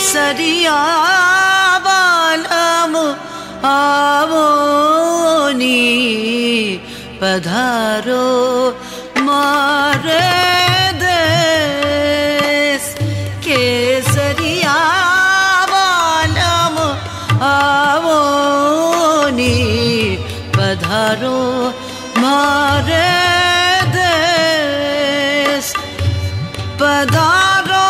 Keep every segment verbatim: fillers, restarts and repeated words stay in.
केसरिया बालम आवोनी पधारो मारे देश केसरिया बालम आवोनी पधारो मारे देश पधारो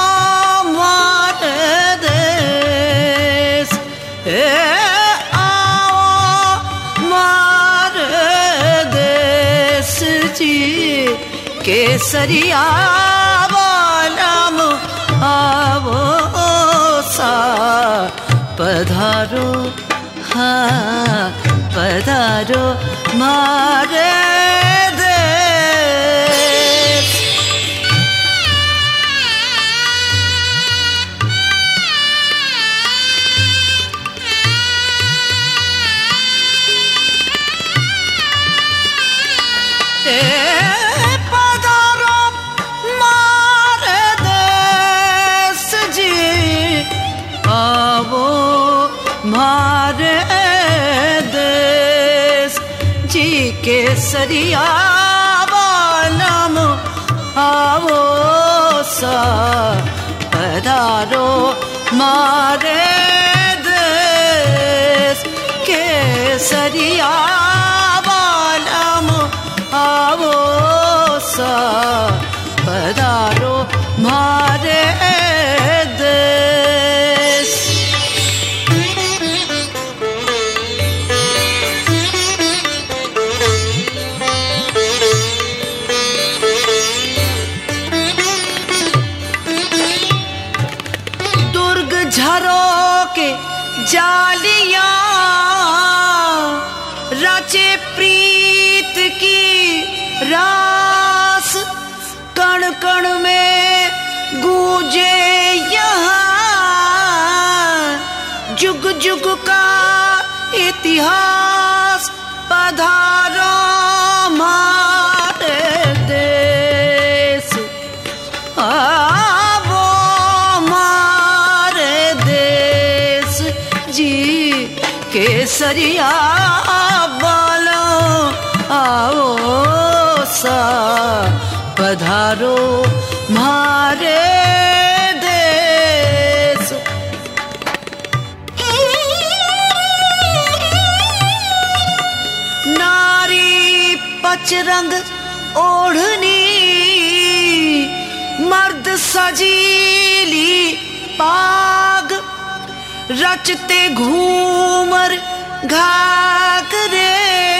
मारे देश ए आओ मारे देश जी केसरिया बालम आवो सा पधारो हाँ पधारो मारे देश ए पधारो मारे देश जी आवो मारे देश जी केसरिया बालम आवो सा पधारो मारे देश केसरिया बालम आवो सा पधारो मारे देश दुर्ग झरों के जालियां रचे प्रीत की रास कण कण में गूंजे यहाँ जुग जुग का इतिहास पधारो मारे देश आवो मारे देश जी केसरिया बालो आओ सा पधारो मारे देश नारी पचरंग ओढ़नी मर्द सजीली पाग रचते घूमर घाघरे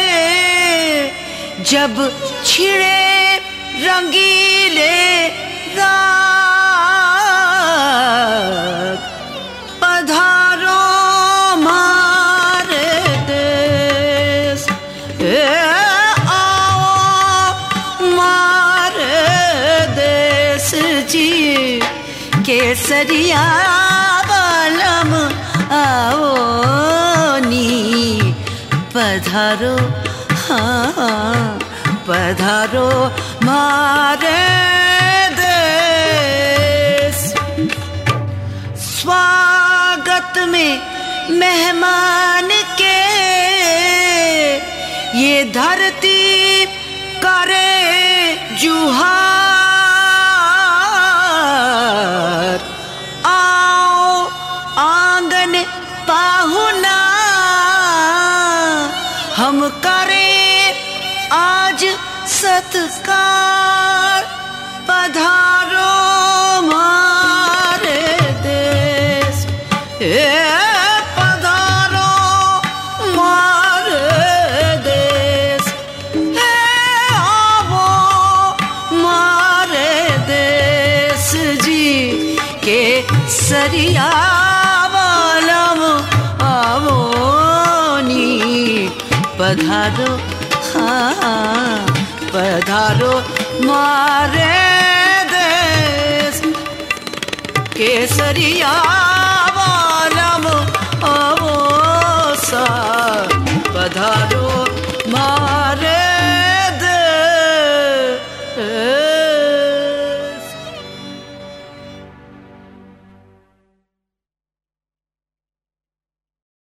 जब छिड़े रंगीले राग पधारो मारे देश ए आओ मारे देश जी केसरिया बालम आओ नी पधारो हाँ पधारो मारे देश स्वागत में मेहमान के ये धरती करे जुहार आओ आंगन पाहुना हम करे आज सत्कार पधारो मारे देश ए पधारो मारे देश ए आवो मारे देश जी केसरिया बालम आवो नी पधारो हाँ पधारो मारे देश केसरिया बालम आवो सा पधारो